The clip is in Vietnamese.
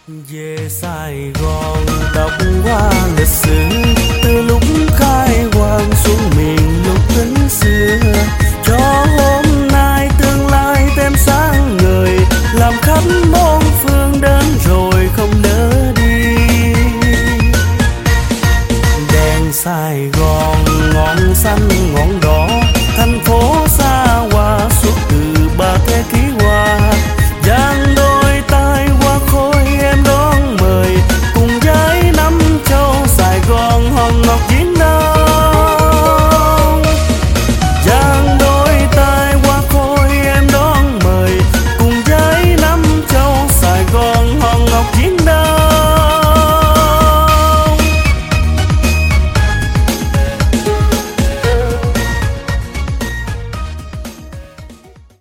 Về Sài Gòn đọc qua lịch sử, từ lúc khai hoang xuống miền lục tính xưa, cho hôm nay tương lai thêm sáng ngời, làm khắp muôn phương